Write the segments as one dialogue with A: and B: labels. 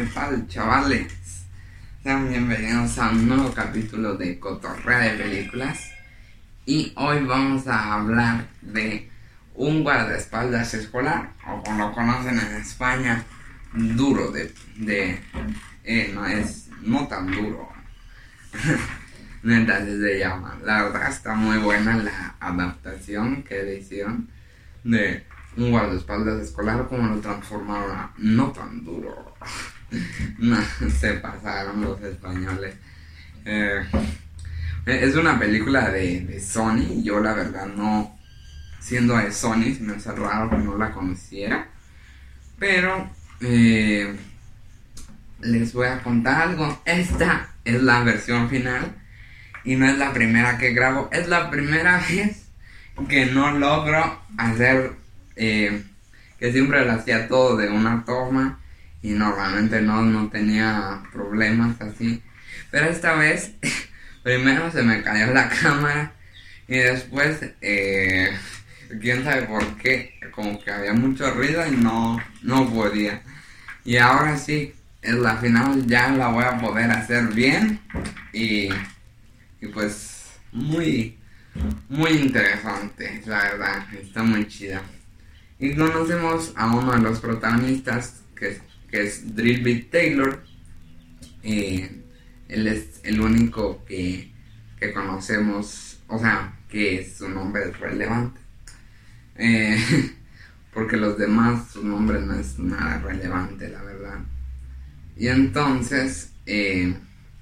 A: ¿qué tal, chavales? Sean bienvenidos a un nuevo capítulo de Cotorrea de Películas. Y hoy vamos a hablar de un guardaespaldas escolar, o como lo conocen en España, duro no tan duro. Neta, así se llama. La verdad está muy buena la adaptación que le hicieron de un guardaespaldas escolar, como lo transformaron a no tan duro. No, se pasaron los españoles. Es una película de Sony. Yo la verdad no, siendo de Sony, se me hace raro que no la conociera. Pero les voy a contar algo. Esta es la versión final y no es la primera que grabo. Es la primera vez que no logro hacer que siempre lo hacía todo de una toma y normalmente no tenía problemas así, pero esta vez primero se me cayó la cámara y después quién sabe por qué, como que había mucho ruido y no podía. Y ahora sí, en la final ya la voy a poder hacer bien y pues muy interesante, la verdad, está muy chida. Y conocemos a uno de los protagonistas, que es Drillbit Taylor. Él es el único que conocemos, o sea, que su nombre es relevante. Porque los demás, su nombre no es nada relevante, la verdad. Y entonces, él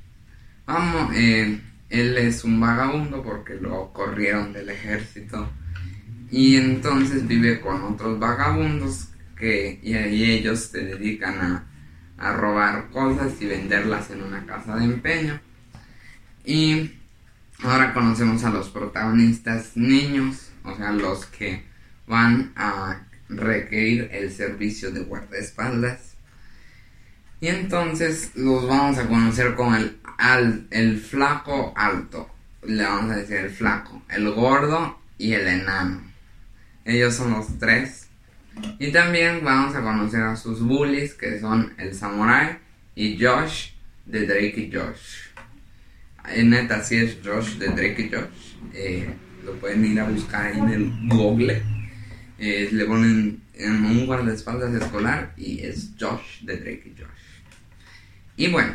A: es un vagabundo porque lo corrieron del ejército. Y entonces vive con otros vagabundos y ellos se dedican a robar cosas y venderlas en una casa de empeño. Y ahora conocemos a los protagonistas niños, o sea, los que van a requerir el servicio de guardaespaldas. Y entonces los vamos a conocer con el flaco alto, le vamos a decir el flaco, el gordo y el enano. Ellos son los tres. Y también vamos a conocer a sus bullies, que son el Samurai y Josh de Drake y Josh. Neta, sí es Josh de Drake y Josh. Lo pueden ir a buscar ahí en el Google. Le ponen en un guardaespaldas escolar y es Josh de Drake y Josh. Y bueno,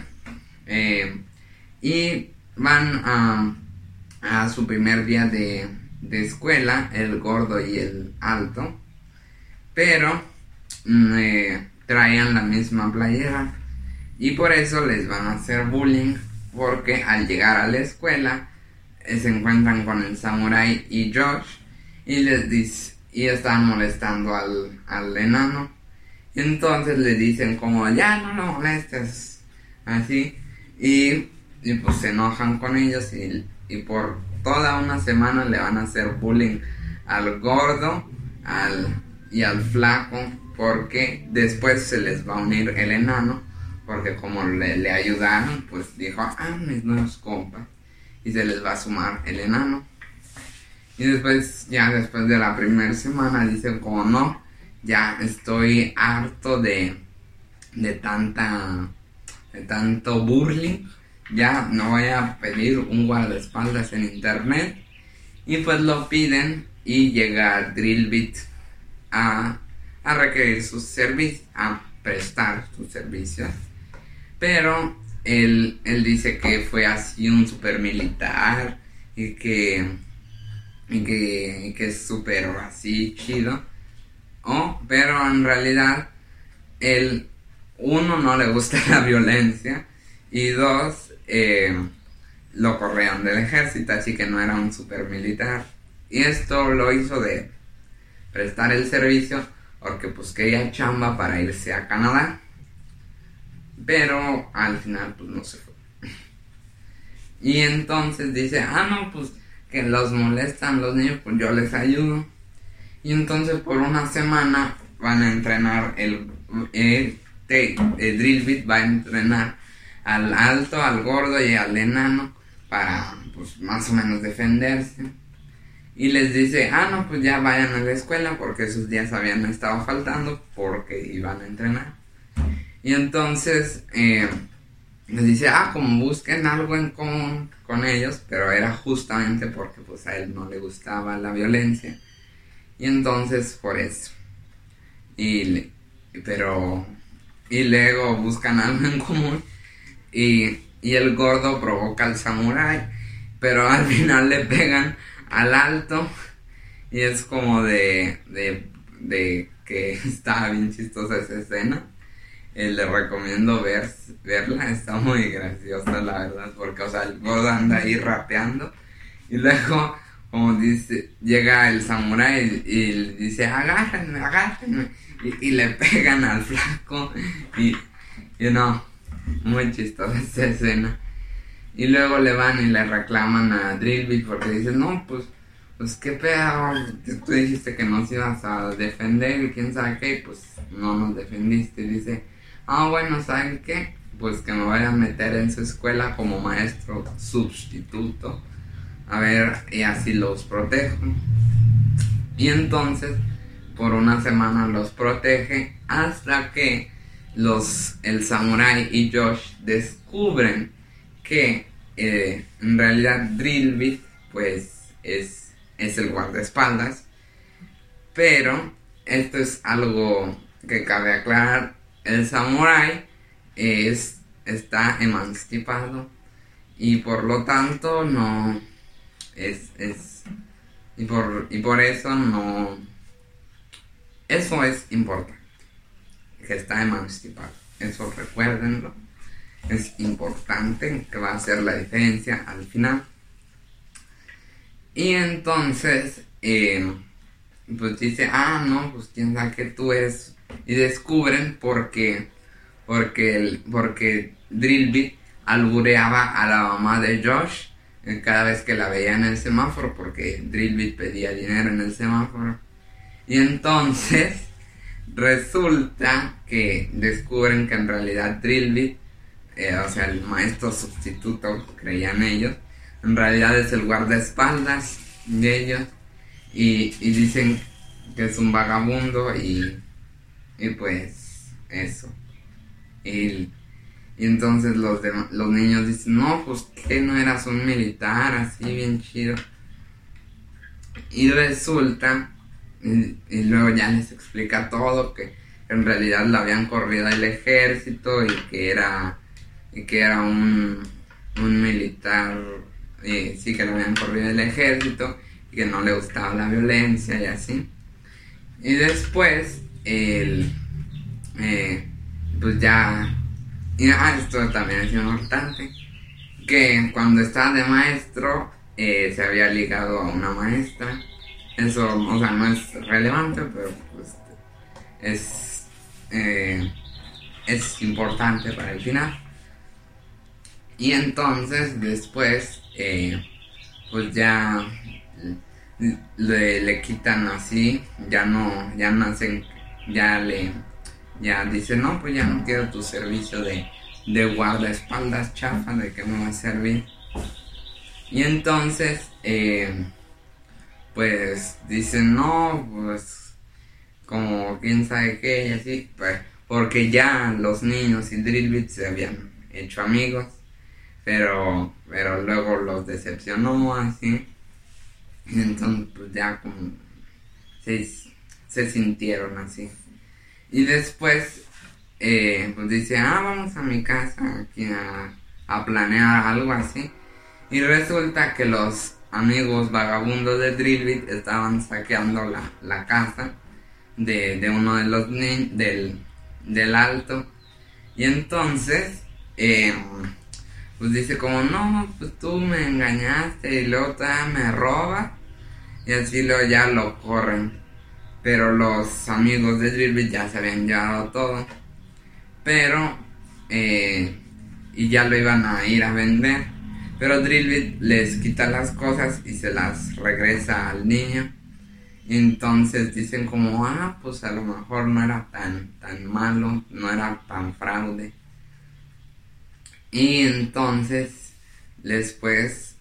A: y van a su primer día de escuela, el gordo y el alto, pero traían la misma playera y por eso les van a hacer bullying, porque al llegar a la escuela se encuentran con el Samurai y Josh y están molestando al enano. Y entonces le dicen como ya no lo molestes, así, y pues se enojan con ellos y por toda una semana le van a hacer bullying al gordo y al flaco, porque después se les va a unir el enano, porque como le ayudaron, pues dijo, mis nuevos compas, y se les va a sumar el enano. Y después de la primera semana dicen como no, ya estoy harto de tanto bullying. Ya no voy a pedir un guardaespaldas en internet. Y pues lo piden y llega Drillbit a requerir sus servicios, a prestar sus servicios. Pero él dice que fue así un super militar y que es súper así chido. Pero en realidad uno, no le gusta la violencia, y dos, lo corrieron del ejército, así que no era un super militar. Y esto lo hizo de prestar el servicio porque pues quería chamba para irse a Canadá, pero al final pues no se fue. Y entonces dice, no, pues que los molestan los niños, pues yo les ayudo. Y entonces por una semana van a entrenar el Drillbit va a entrenar al alto, al gordo y al enano para pues más o menos defenderse. Y les dice, no, pues ya vayan a la escuela porque esos días habían estado faltando porque iban a entrenar. Y entonces les dice, como busquen algo en común con ellos, pero era justamente porque pues a él no le gustaba la violencia. Y entonces por eso. Y luego buscan algo en común y el gordo provoca al samurái, pero al final le pegan al alto y es como de que está bien chistosa esa escena. Le recomiendo verla, está muy graciosa la verdad, porque o sea, el gordo anda ahí rapeando y luego como dice, llega el samurái y le dice agárrenme y le pegan al flaco y no, muy chistosa esa escena. Y luego le van y le reclaman a Drillbit porque dicen, no, pues qué pedo, tú dijiste que nos ibas a defender y quién sabe qué, pues no nos defendiste. Y dice, bueno, ¿saben qué? Pues que me vayan a meter en su escuela como maestro sustituto, a ver, y así los protejo. Y entonces por una semana los protege hasta que el samurái y Josh descubren que en realidad Drillbit pues es el guardaespaldas, pero esto es algo que cabe aclarar: el samurái está emancipado y por lo tanto no y por eso no, eso es importante, que está emancipado, eso recuérdenlo, es importante, que va a hacer la diferencia al final. Y entonces pues dice, no, pues quién sabe que tú eres, y descubren porque Drillbit albureaba a la mamá de Josh cada vez que la veía en el semáforo, porque Drillbit pedía dinero en el semáforo. Y entonces resulta que descubren que en realidad Drillbit, o sea, el maestro sustituto, creían ellos, en realidad es el guardaespaldas de ellos, y dicen que es un vagabundo y pues eso. Y entonces los niños dicen, no, pues que no eras un militar así bien chido. Y resulta, y luego ya les explica todo, que en realidad lo habían corrido del ejército y que era un militar, sí, que lo habían corrido del ejército y que no le gustaba la violencia y así. Y después pues ya, esto también es importante, que cuando estaba de maestro se había ligado a una maestra. Eso, o sea, no es relevante, pero pues es importante para el final. Y entonces después pues ya le quitan así, ya dice, no, pues ya no quiero tu servicio de guardaespaldas chafa, de que me va a servir. Y entonces pues dicen, no, pues como quién sabe qué y así, pues, porque ya los niños y Drillbit se habían hecho amigos, pero luego los decepcionó así, y entonces pues ya como se sintieron así. Y después pues dice, vamos a mi casa aquí a planear algo así, y resulta que los amigos vagabundos de Drillbit estaban saqueando la casa de uno de los niños del alto. Y entonces pues dice como, no, pues tú me engañaste y luego todavía me robas, y así luego ya lo corren. Pero los amigos de Drillbit ya se habían llevado todo, pero y ya lo iban a ir a vender, pero Drillbit les quita las cosas y se las regresa al niño. Y entonces dicen como, pues a lo mejor no era tan malo, no era tan fraude. Y entonces después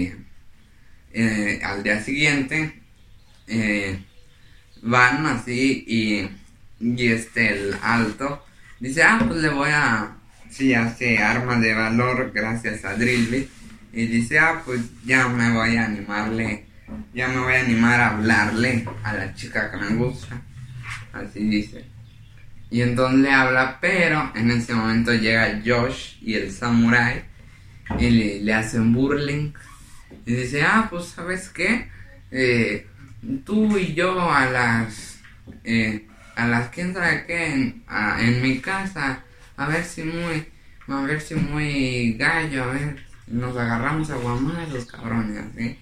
A: al día siguiente van así y el alto dice, pues le voy a... Sí, hace arma de valor gracias a Drillbit. Y dice, pues ya me voy a animarle, ya me voy a animar a hablarle a la chica que me gusta. Así dice. Y entonces le habla, pero en ese momento llega Josh y el samurái y le hacen burling. Y dice, pues ¿sabes qué? Tú y yo a las quién sabe qué en mi casa, a ver si muy gallo, a ver, nos agarramos a guamazos, cabrones, ¿sí?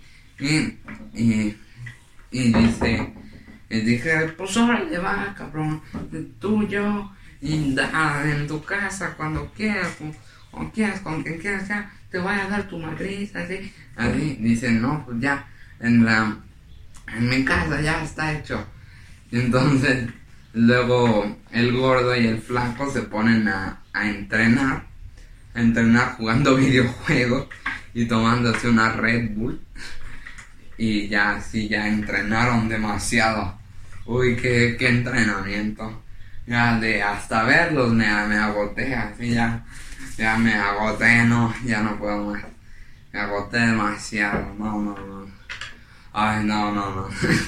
A: Y dice, dije, pues órale va, cabrón, tú, yo, y en tu casa cuando quieras, o quieras, con quien quieras, ya, te voy a dar tu madriz, así, dice, no, pues ya, en mi casa ya está hecho. Y entonces, luego el gordo y el flaco se ponen a entrenar jugando videojuegos y tomándose una Red Bull. Y ya, sí, ya entrenaron demasiado. Uy, qué entrenamiento. Ya de hasta verlos me agoté, así ya me agoté, no, ya no puedo más. Me agoté demasiado, no. Ay, no.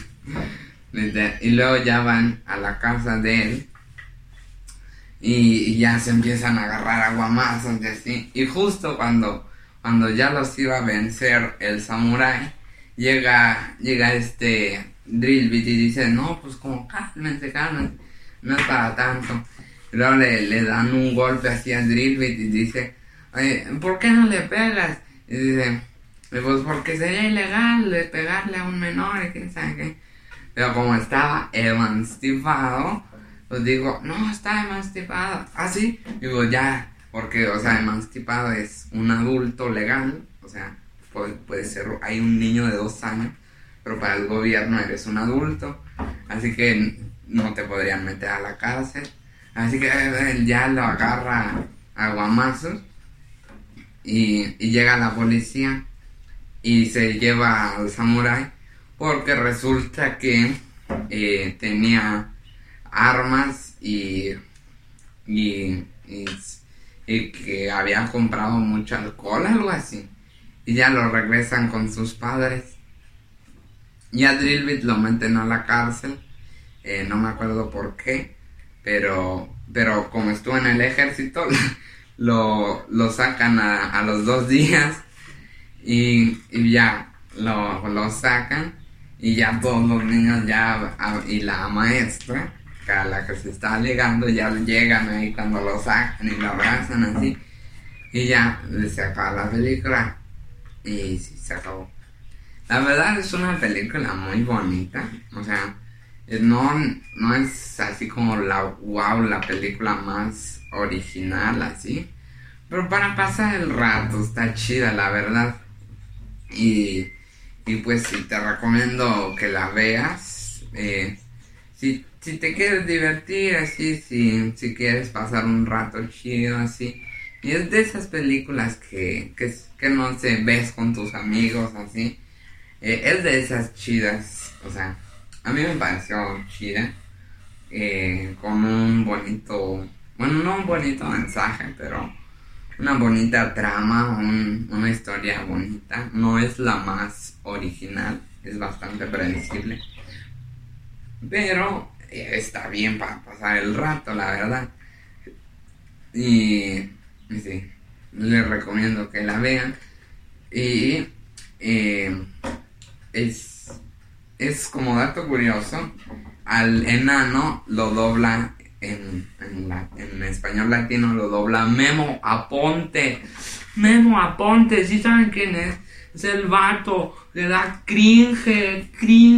A: Y luego ya van a la casa de él y ya se empiezan a agarrar a guamazos y así. Y justo cuando ya los iba a vencer el samurái, llega este Drillbit y dice, no, pues como cálmense, no es para tanto. Y luego le dan un golpe así a Drillbit y dice, ¿por qué no le pegas? Y dice, pues porque sería ilegal pegarle a un menor y quién sabe qué. Pero como estaba emancipado, pues digo, no, está emancipado. ¿Ah, sí? Digo, ya, porque, o sea, emancipado es un adulto legal, o sea, puede ser, hay un niño de 2 años, pero para el gobierno eres un adulto, así que no te podrían meter a la cárcel. Así que él ya lo agarra a guamazos y llega la policía y se lleva al samurái porque resulta que tenía armas y que había comprado mucho alcohol, algo así. Y ya lo regresan con sus padres. Y a Drillbit lo meten a la cárcel. No me acuerdo por qué. Pero como estuvo en el ejército, lo sacan a los 2 días. Y ya lo sacan. Y ya todos los niños y la maestra, a la que se está ligando, ya llegan ahí cuando lo sacan y lo abrazan así. Y ya se acaba la película. Y sí, se acabó. La verdad es una película muy bonita. O sea, no es así como la película más original así. Pero para pasar el rato está chida, la verdad. Y pues sí, te recomiendo que la veas. Si te quieres divertir así, si quieres pasar un rato chido así. Y es de esas películas que no sé, ves con tus amigos así. Es de esas chidas. O sea, a mí me pareció chida. Con un bonito... Bueno, no un bonito mensaje, pero una bonita trama, una historia bonita. No es la más original, es bastante predecible, pero está bien para pasar el rato, la verdad. Y sí, les recomiendo que la vean. Y es como dato curioso, al enano lo dobla en español latino, lo dobla Memo Aponte. Memo Aponte, ¿sí saben quién es? Es el vato que da cringe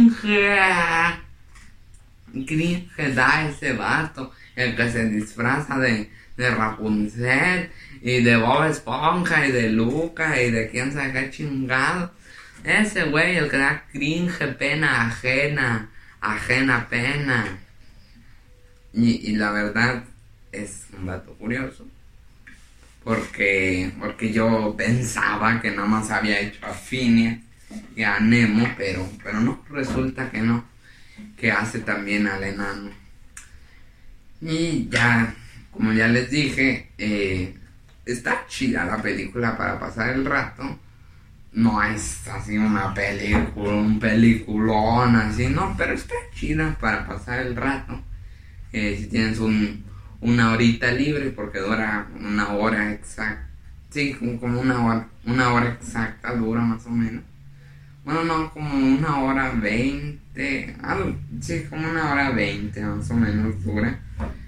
A: da ese vato, el que se disfraza de Rapunzel y de Bob Esponja y de Luca y de quién sabe qué chingado. Ese güey, el que da cringe, pena ajena pena. Y la verdad es un dato curioso, porque yo pensaba que nada más había hecho a Phineas y a Nemo, pero no, resulta que no, que hace también al enano. Y ya como ya les dije, está chida la película para pasar el rato. No es así una película, un peliculón así, no, pero está chida para pasar el rato. Si tienes una horita libre, porque dura una hora exacta. Sí, como una hora exacta dura más o menos. Bueno, no, como una hora 20, sí, como una hora 20 más o menos dura.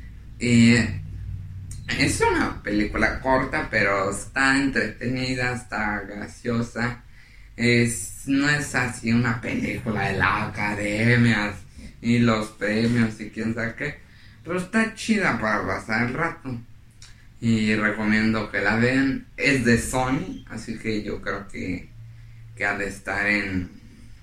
A: Es una película corta, pero está entretenida, está graciosa. No es así una película de la academia y los premios y quién sabe qué, pero está chida para pasar el rato. Y recomiendo que la vean. Es de Sony, así que yo creo que ha de estar en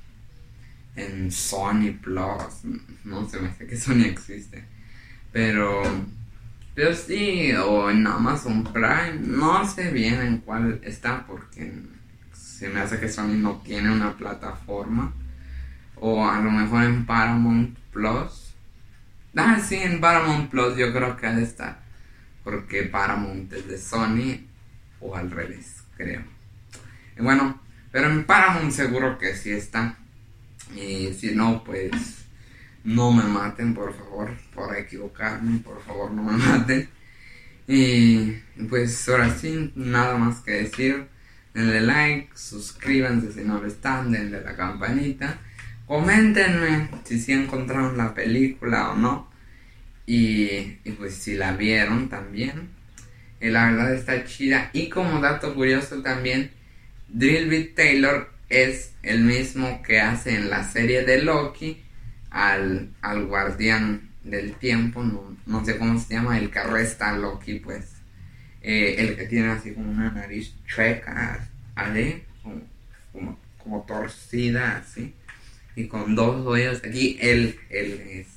A: Sony Plus. No sé, me sé que Sony existe, pero sí, o en Amazon Prime. No sé bien en cuál está, porque se me hace que Sony no tiene una plataforma. O a lo mejor en Paramount Plus. Sí, en Paramount Plus yo creo que ha de estar, porque Paramount es de Sony, o al revés, creo. Y bueno, pero en Paramount seguro que sí está. Y si no, pues no me maten, por favor, por equivocarme, por favor, no me maten. Y pues ahora sí, nada más que decir. Denle like, suscríbanse si no lo están, denle la campanita. Coméntenme si encontraron la película o no. Y pues si la vieron también. La verdad está chida. Y como dato curioso también, Drillbit Taylor es el mismo que hace en la serie de Loki al guardián del tiempo, no sé cómo se llama, el que arresta a Loki, pues. El que tiene así como una nariz chueca, ¿vale? Como torcida así, y con dos hoyos aquí. Él es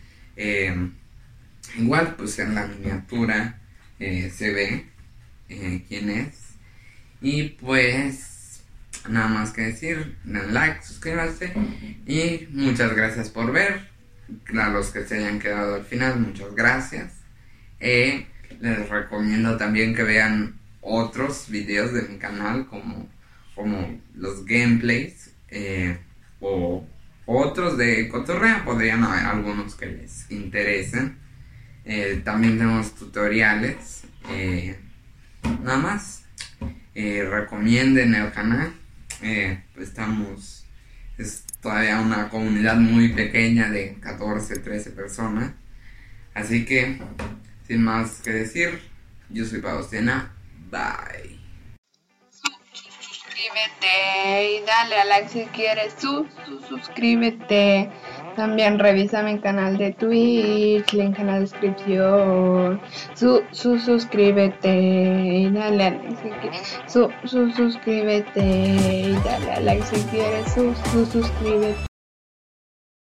A: igual, pues en la miniatura se ve quién es. Y pues nada más que decir, den like, suscríbanse y muchas gracias por ver. A los que se hayan quedado al final, muchas gracias. Les recomiendo también que vean otros videos de mi canal, como los gameplays, o otros de cotorreo. Podrían haber algunos que les interesen. También tenemos tutoriales. Nada más, recomienden el canal. Pues es todavía una comunidad muy pequeña de 14, 13 personas. Así que sin más que decir, yo soy Paustina. Bye.
B: Suscríbete y dale a like si quieres. Suscríbete. También revisa mi canal de Twitch, link en la descripción. Suscríbete y dale a like si quieres. Suscríbete y dale a like si quieres. Suscríbete.